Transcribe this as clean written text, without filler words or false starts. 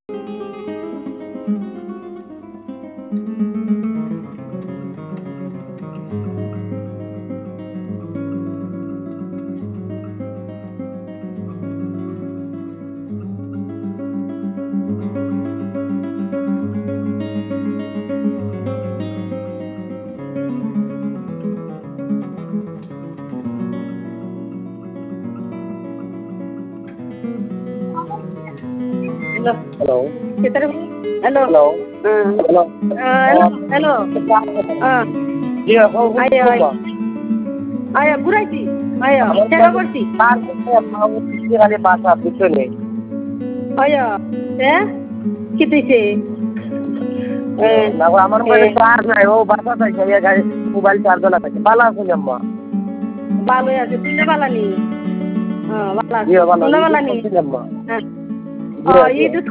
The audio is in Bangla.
Hello. Hello. Hello. Hello. Hello. Hello. Hello. Hello. Iya, kau Ayo. apa? Ayo, ঘুরাইছি। Ayo, চেষ্টা করছি। Pas mau kali bahasa itu nih. Ayo. কি দিছে? না আমার মোবাইলে চার্জ নাই ও বাসা চাইছে এই গাড়ি মোবাইল চার্জ লাগাইছে ভালো আছেন আম্মা ভালোই আছে তুই না বালানি ভালো আছে জি ভালো তোমরা বালানি আছেন আম্মা হ্যাঁ জি ঈদ